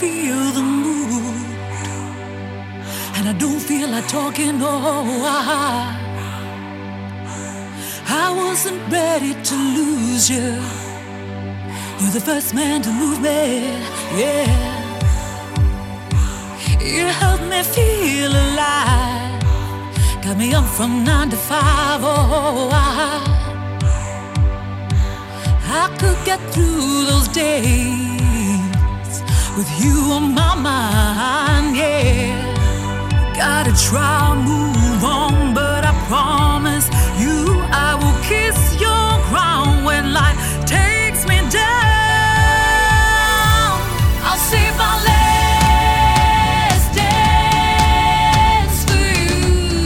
feel the mood, and I don't feel like talking. Oh, I wasn't ready to lose you. You're the first man to move me, yeah. You helped me feel alive, got me up from 9 to 5. Oh, I could get through those days with you on my mind, yeah. Gotta try, move on, but I promise you I will kiss your ground when life takes me down. I'll save my last dance for you,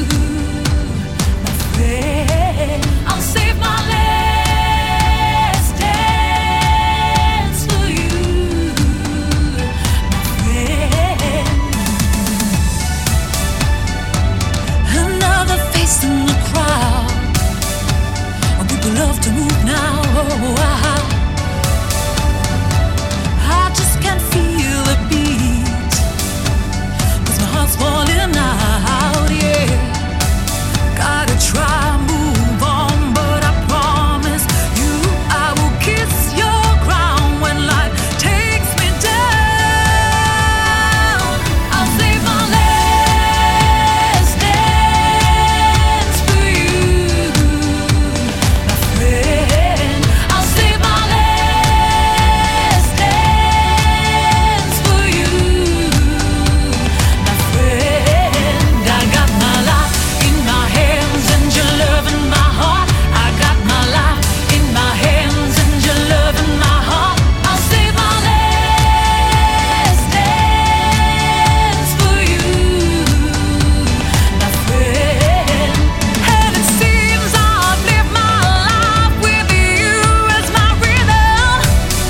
my friend. I'll save my last dance for you, my friend. Another face in the crowd. People love to move now. Oh, I just can't feel the beat, 'cause my heart's falling out, yeah. Gotta try, move on, but I promise you I will kiss your ground when life takes me down. I'll save my last dance for you, my friend. I'll save my last dance for you, my friend. I got my life in my hands and your love in my heart. I got my life in my hands and your love in my heart. I'll save my last dance for you, my friend. And it seems I've lived my life with you as my rhythm,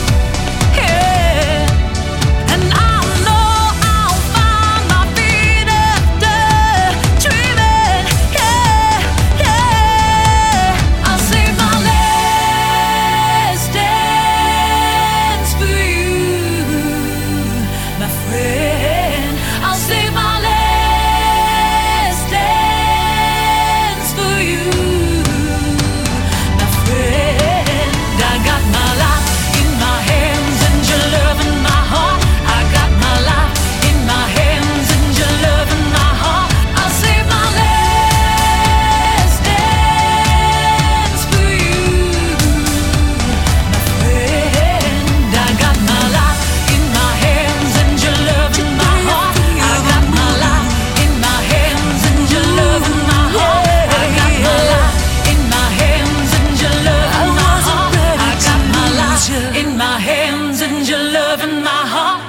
yeah. And I know I'll find my feet after dreaming, yeah, yeah. I'll save my last dance for you, my friend. I'll save my last dance for you, my friend. I got my life in my hands and your love in my heart. I got my life in my hands and your love in my heart. I'll save my last dance for you, my friend. I got my life in my hands and your love in my heart. I got my life in my hands and your love in my heart. I got my life in my hands and your love in my heart. I got my life in my hands and your love in my heart.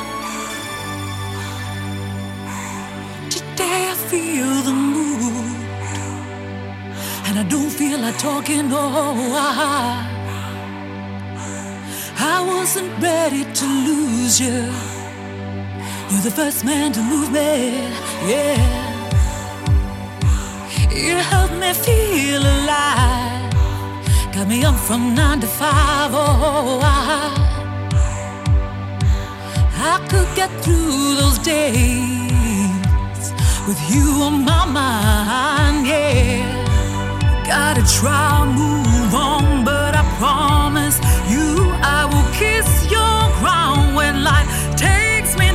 Today I feel the mood, and I don't feel like talking. Oh, I wasn't ready to lose you. You're the first man to move me, yeah. You helped me feel alive, got me up from 9 to 5. Oh, I could get through those days with you on my mind, yeah. Gotta try, move on, but I promise you I will kiss your ground when life takes me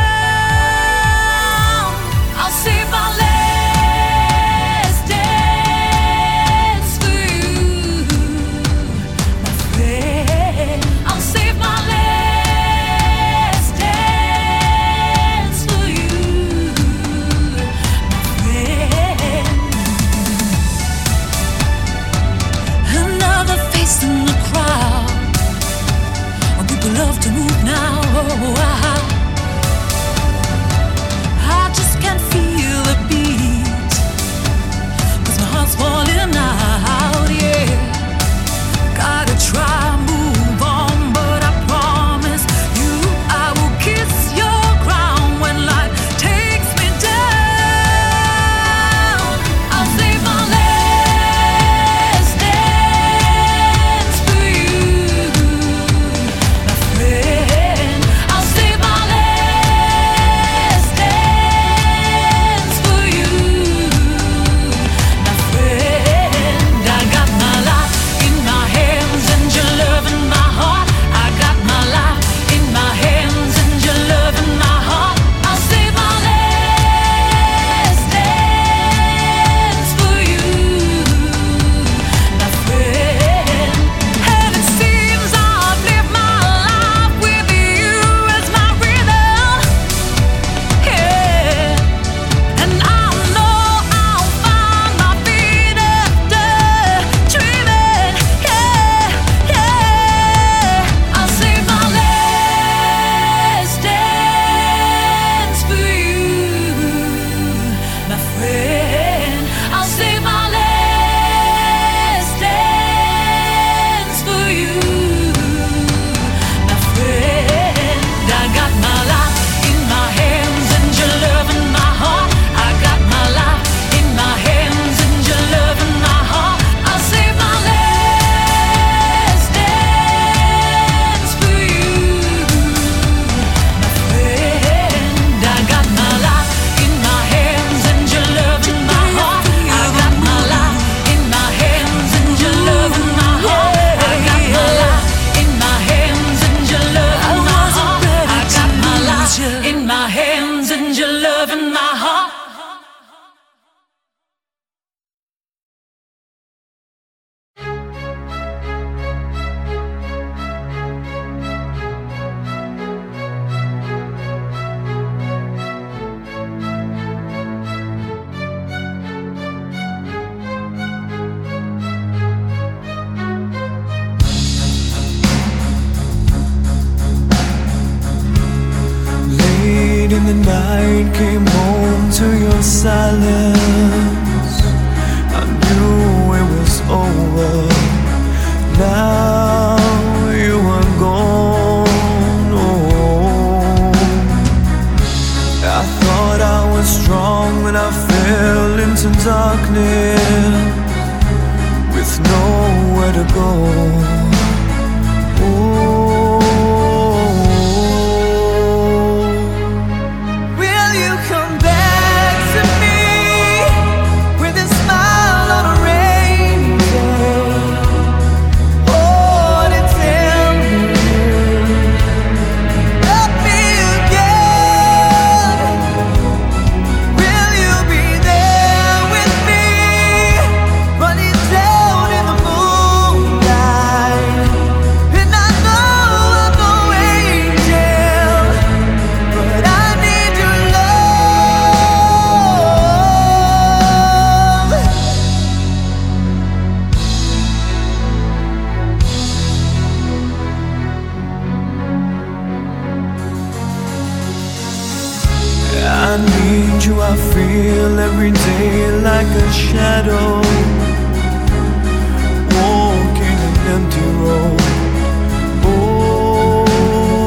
down. I'll save my last dance for you, my friend. I'll save my last dance for you, my friend. the night came home to your silence, I knew it was over. Now you are gone. Oh, I thought I was strong when I fell into darkness with nowhere to go. I need you, I feel every day like a shadow, walking an empty road. Oh,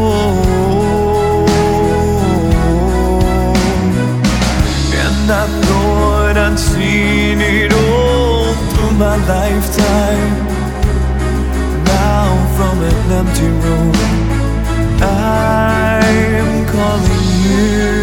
and I thought I'd seen it all through my lifetime. Now from an empty room I'm calling you.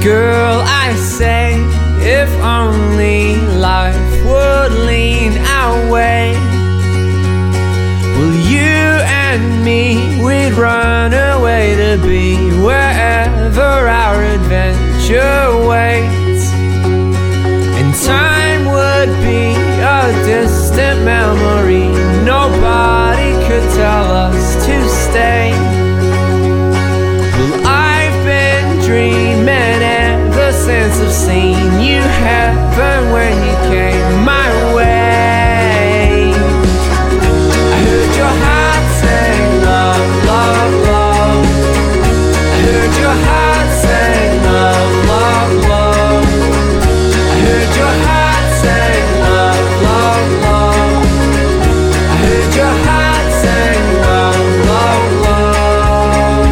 Girl, I say, if only life would lean our way, well, you and me, we'd run away to be wherever our adventure waits. And time would be a distant memory, nobody could tell us to stay. Well, I've been dreaming ever since I've seen you heaven when you came my way. I heard your heart say love, love, love. I heard your heart say love, love, love. I heard your heart say love, love, love. I heard your heart say love, love, love.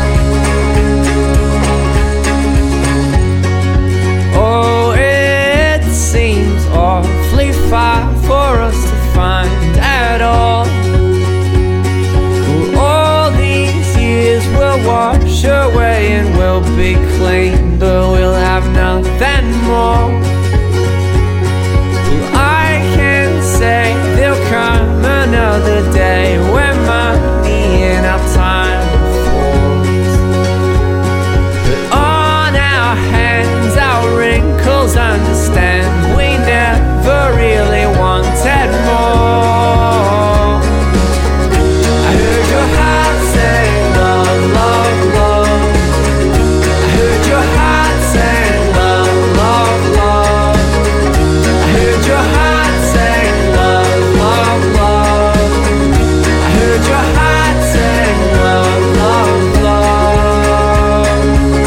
Oh, it seems awfully far for us to find at all. All these years will wash away and we'll be clean, but we'll have nothing more. Well, I can say there'll come another day when money and our time falls. But on our hands, our wrinkles understand we never really wanted more. I heard your heart say love, love, love. I heard your heart say love, love, love. I heard your heart say love, love, love. I heard your heart say love, love, love.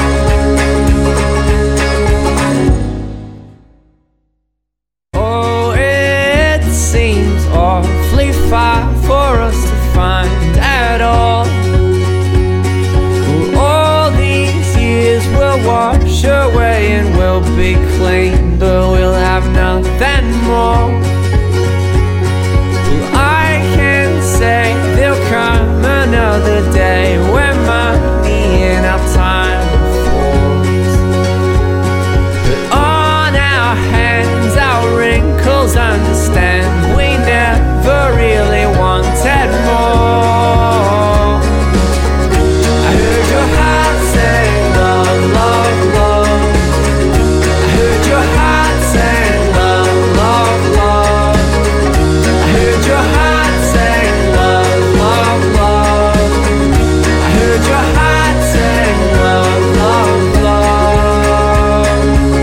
Oh, it seems awfully far for us to find at all. Well, all these years will wash away and we'll be clean, but we'll have nothing more. Well, I can say there'll come another day when money and our time falls. But on our hands, our wrinkles understand we never really wanted more. I heard your heart say love, love, love. I heard your heart say love, love, love. I heard your heart say love, love, love. I heard your heart say love, love, love.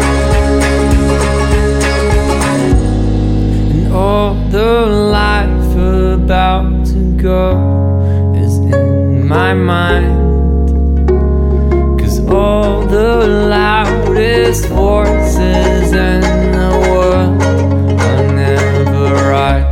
And all the life about to go is in my mind. 'Cause all the loudest voices in the world are never right.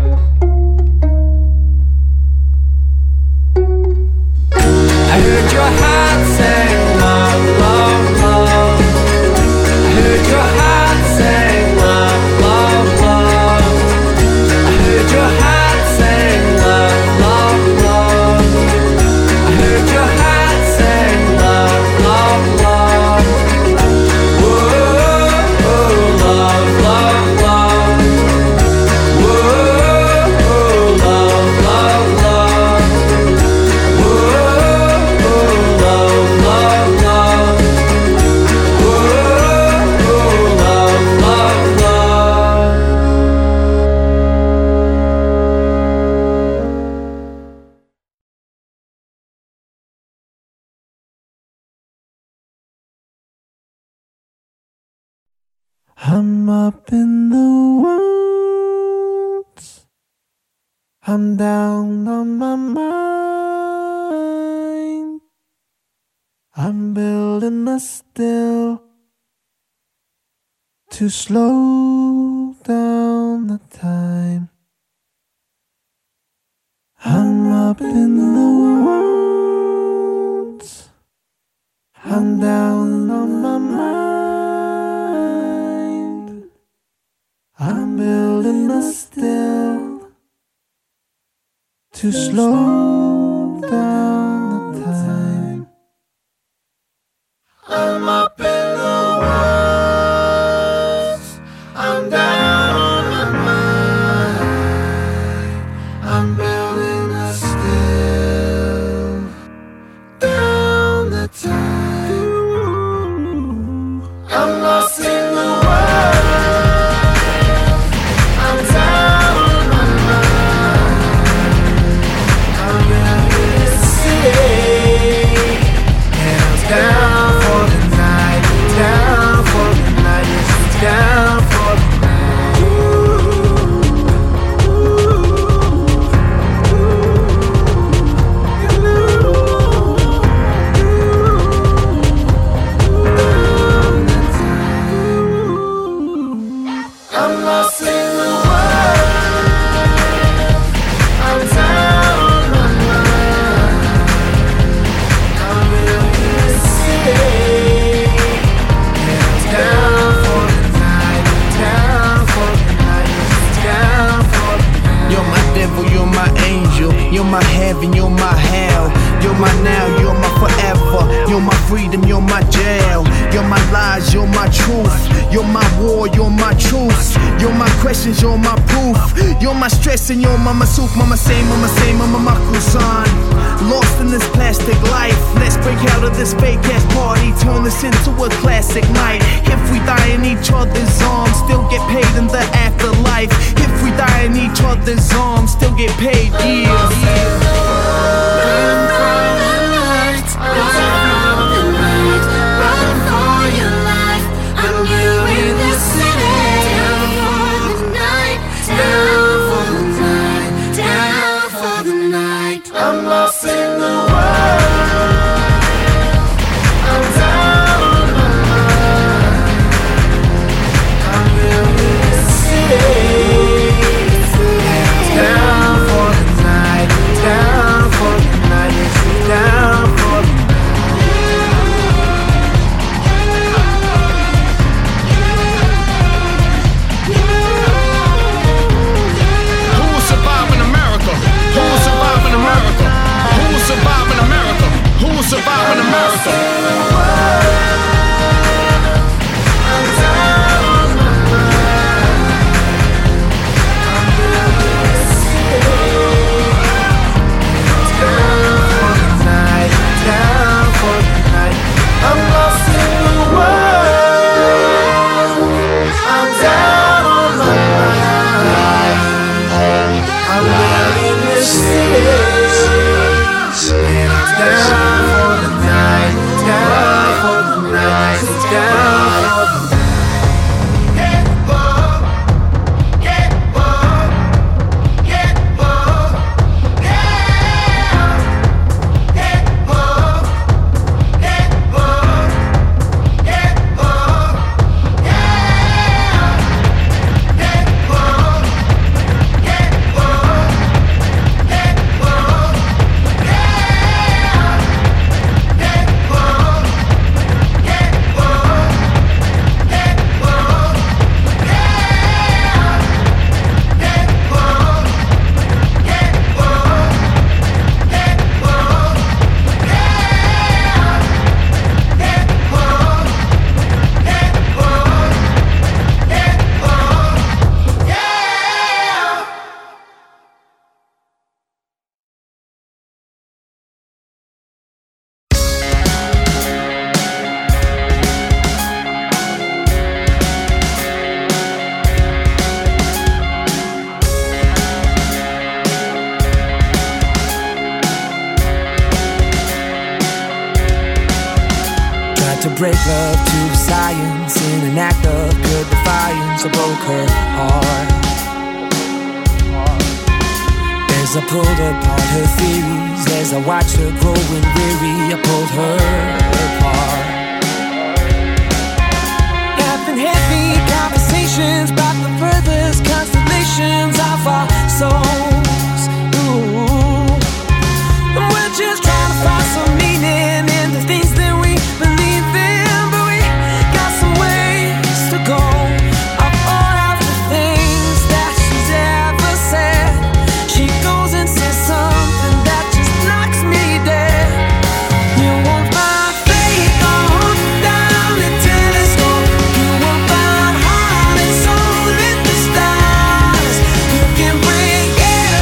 I heard your heart say love, love, love. I heard your heart say love, love, love. I heard your heart say love, love, love. I heard your heart say love, love, love. Whoa, oh, love, love, love. Whoa, oh, love, love, love. Whoa, oh, love, love, love. Whoa, oh, love, love, love. I'm up in the woods, I'm down on my mind, I'm building a still to slow down the time. I'm up in the woods, I'm down on my mind, I'm building a still to slow down the time. I'm up in the You're my heaven, you're my hell. You're my now, you're my forever. You're my freedom, you're my jail. You're my lies, you're my truth. You're my war, you're my truth. You're my questions, you're my proof. You're my stress and you're my soup. Mama say, mama makusan. Lost in this plastic life. Let's break out of this fake ass party. Turn this into a classic night. If we die in each other's arms, still get paid in the afterlife. If we die in each other's arms, still get paid, I'm lost in the world. I'm down on my mind. I'm in the city. Down for the night. Down for the night. Yes, down for the night. Who will survive in America? Who will survive in America? Who will survive in America? Who will survive in America? I'm down on my mind. I'm in the city. Down for the night. Down for the night. I'm lost in the world. I'm down on my mind. I'm really in the city. And I'm down for the night. Down for the night. Down for the night. Get bold. Get bold. Get bold. Yeah. Get bold. Get bold. Get bold. Yeah. Get bold. Get bold. Get bold. Yeah. Get bold. Get bold. Get bold. Yeah. Get bold. Get bold. Get bold. Yeah. Get bold. Get bold. Get bold. Yeah. Tried to break love to science in an act of pure defiance. I broke her heart as I pulled apart her theories. As I watched her growing weary, I pulled her apart. Having heavy conversations about the furthest constellations of our souls. Ooh. We're just trying to find some meaning in the things that we believe in, but we got some ways to go. Of all of the things that she's ever said, she goes and says something that just knocks me dead. You won't find faith on down the telescope. You won't find heart and soul in the stars. You can break it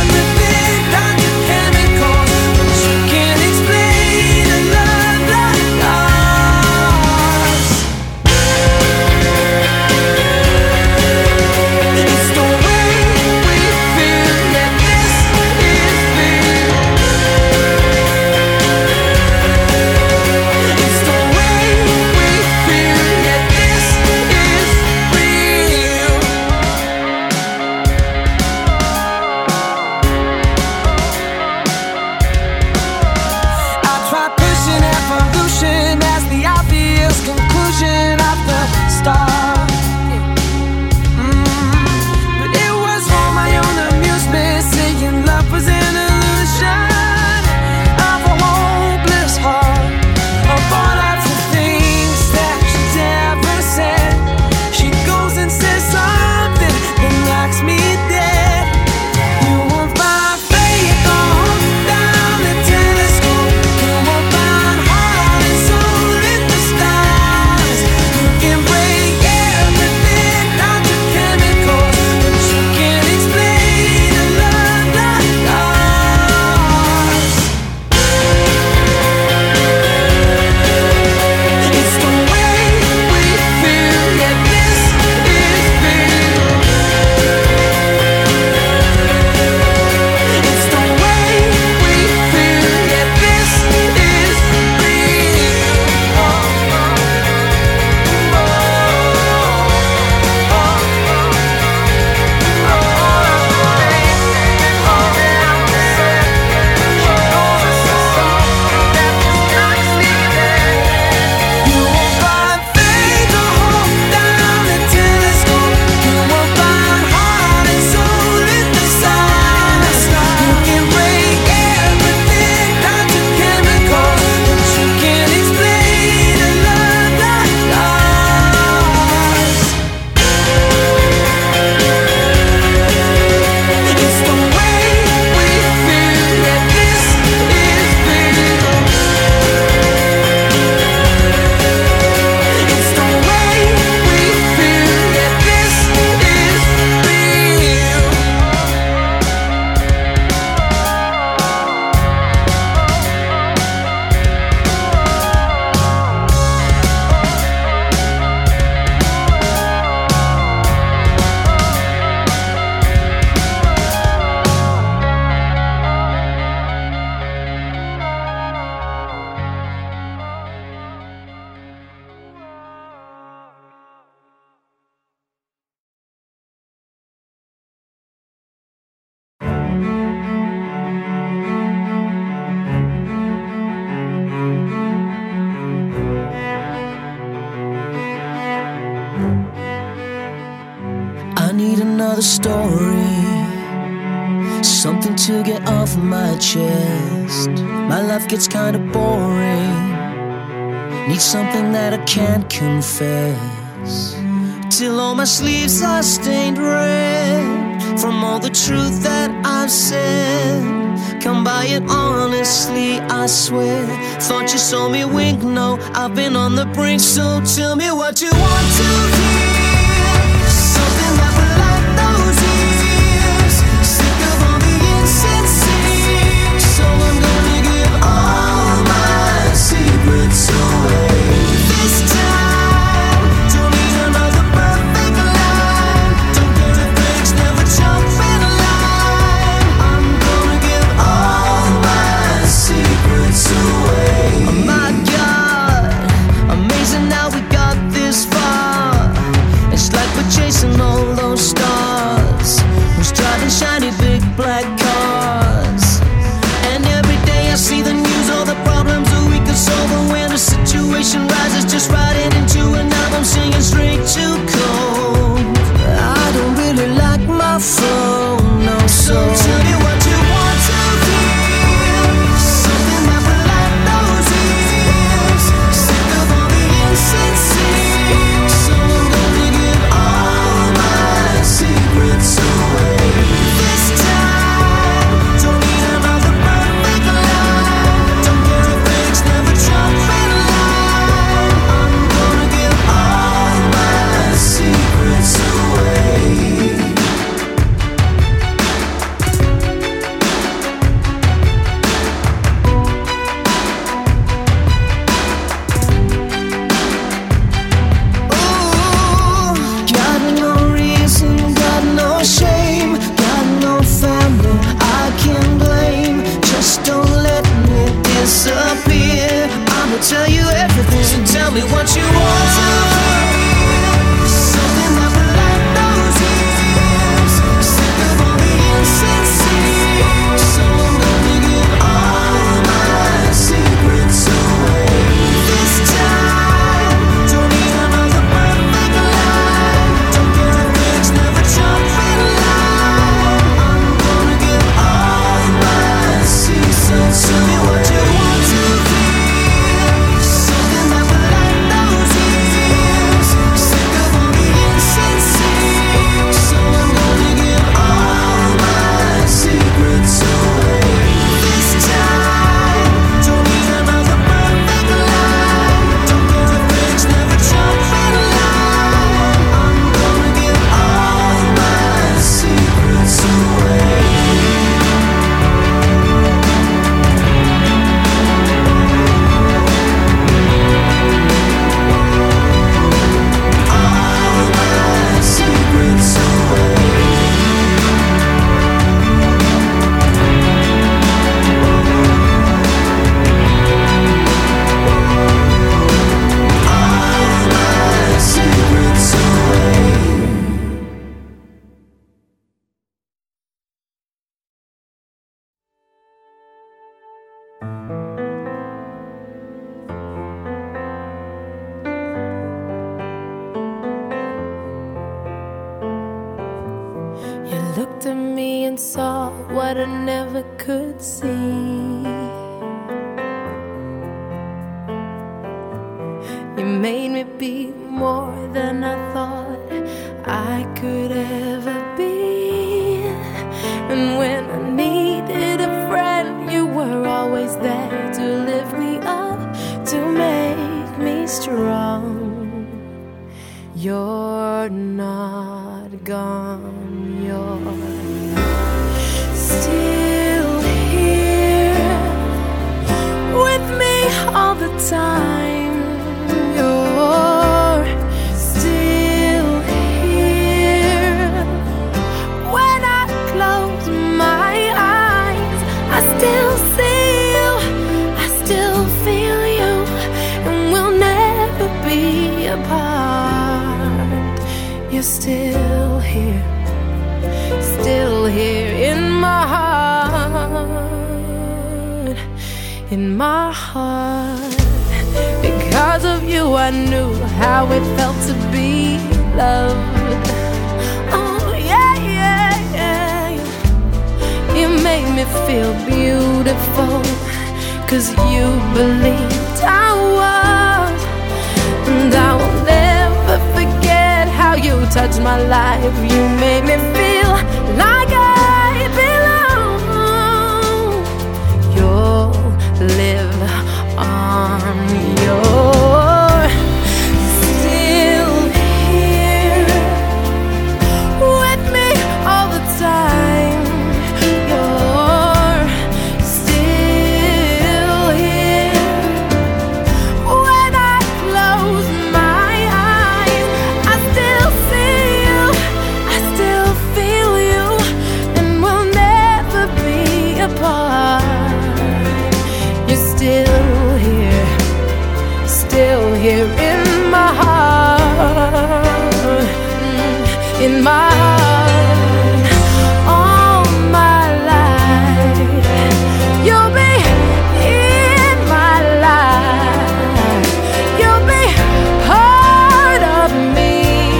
another story, something to get off my chest. My life gets kinda boring, need something that I can't confess. Till all my sleeves are stained red from all the truth that I've said. Come by it honestly, I swear. Thought you saw me wink, no, I've been on the brink. So tell me what you want to hear, something that will light those ears. Sick of all the insincere, so I'm gonna give all my secrets away. This time, don't need another perfect line. Don't care if breaks, never jump in line. I'm gonna give all my secrets away. Oh my God, amazing how we got this far. It's like we're chasing all those stars. Who's driving shiny big black cars? And every day I see the news, all the problems that we could solve. And when a situation rises, just writing into an album, singing straight to cold. I don't really like my phone, no, so tell me what you want to hear, something that will light those ears. Sick of all the insincere, so I'm gonna give all my secrets away. This time, don't need another perfect line. Don't care if breaks, never jump in line. I'm gonna give all my secrets away. Ooh, got no reason, got no shame, got no family I can blame. Just don't let me disappear. I'ma tell you everything, so tell me what you want to hear, something that will light those ears. Sick of all the insincere, so I'm gonna give all my secrets away. This time, don't need another perfect line. Don't care if breaks, never jump in line. I'm gonna give all my secrets. Tell me what you want to hear, something that will light those ears. Sick of all the insincere, so I'm gonna give all my secrets away. This time, don't need another perfect line. Don't care if breaks, never jump in line. I'm gonna give all my secrets away. All my secrets away. All my secrets away. You looked at me and saw what I never could see. You made me be more than I thought I could ever be. And when I needed a friend, you were always there to lift me up, to make me strong. You're not gone, you're still here with me all the time. You're still here. When I close my eyes, I still see you, I still feel you, and we'll never be apart. You're still here in my heart, in my heart. Because of you I knew how it felt to be loved. Oh yeah, yeah. me feel beautiful, 'cause you believed I was. And I will never forget how you touched my life. You made me feel like I belong. You'll live on. You're still here with me all the time. You're still here when I close my eyes. I still see you, I still feel you, and we'll never be apart. You're still here in my heart, in my heart. All my life you'll be in my life. You'll be part of me.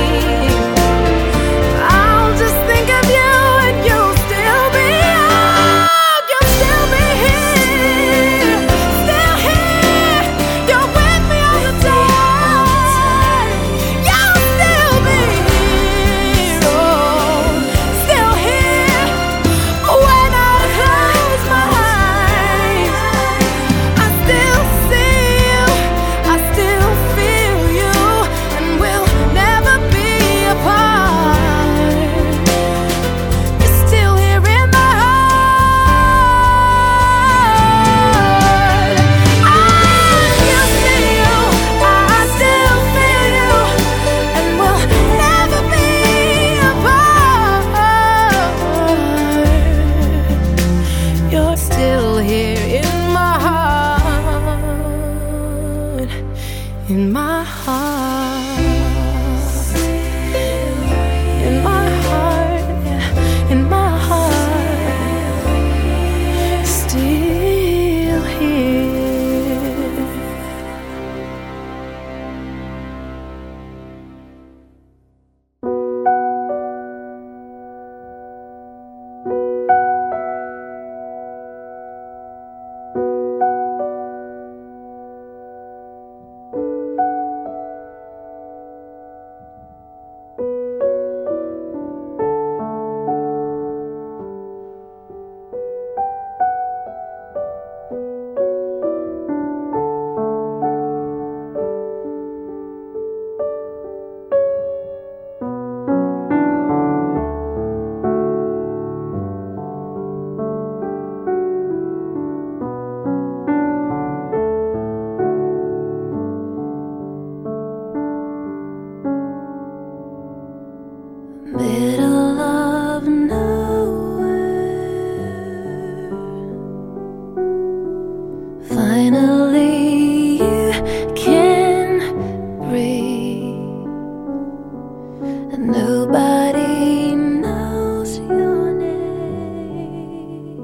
I'll just think of you and you'll still be out. You'll still be here, still here. You're with me all the time. You'll still be here, oh, still here when I close my eyes. I still see you, I still feel you, and we'll never be apart. You're still here in my heart. I still see you, I still feel you, and we'll never be apart. You're still here in my heart, in my heart, in my heart, in my heart, still here. Middle of nowhere, finally you can breathe, and nobody knows your name.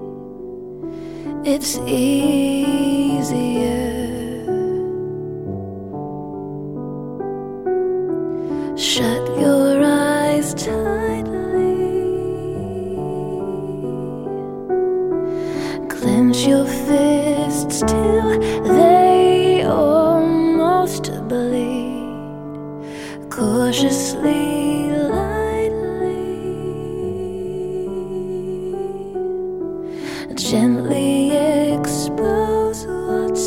It's easier. Shut your eyes tightly, clench your fists till they almost bleed. Cautiously, lightly, gently expose what's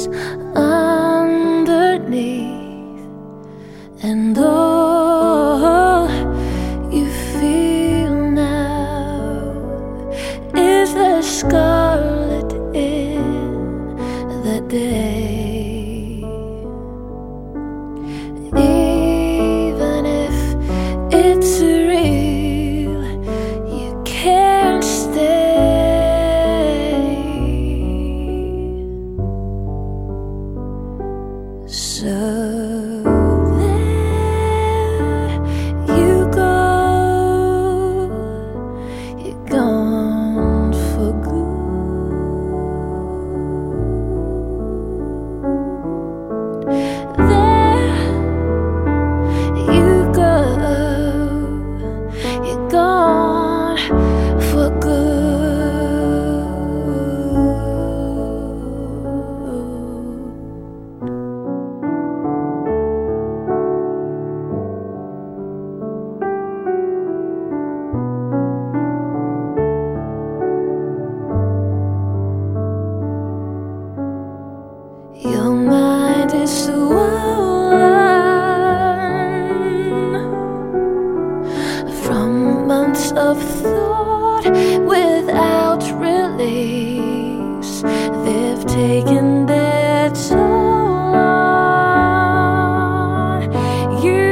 underneath, and all you feel now is the scarlet in the day. Even if it's real, you can't stay. swollen from months of thought without release. They've taken their toll on you.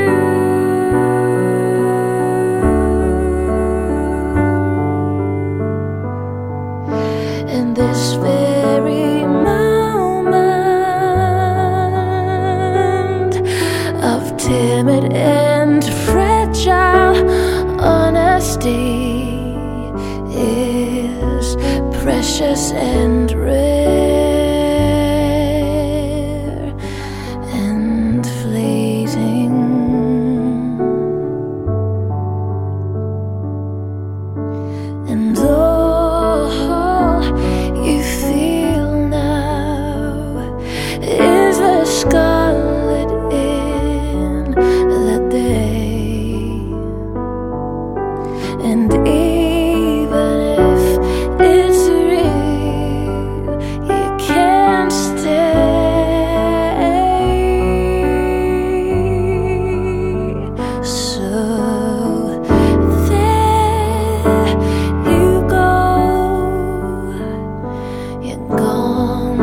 In this very moment of timid and fragile honesty is precious and rare and fleeting. And all you feel now is the scarlet in the day. And even if it's real, you can't stay. So there you go, you're gone.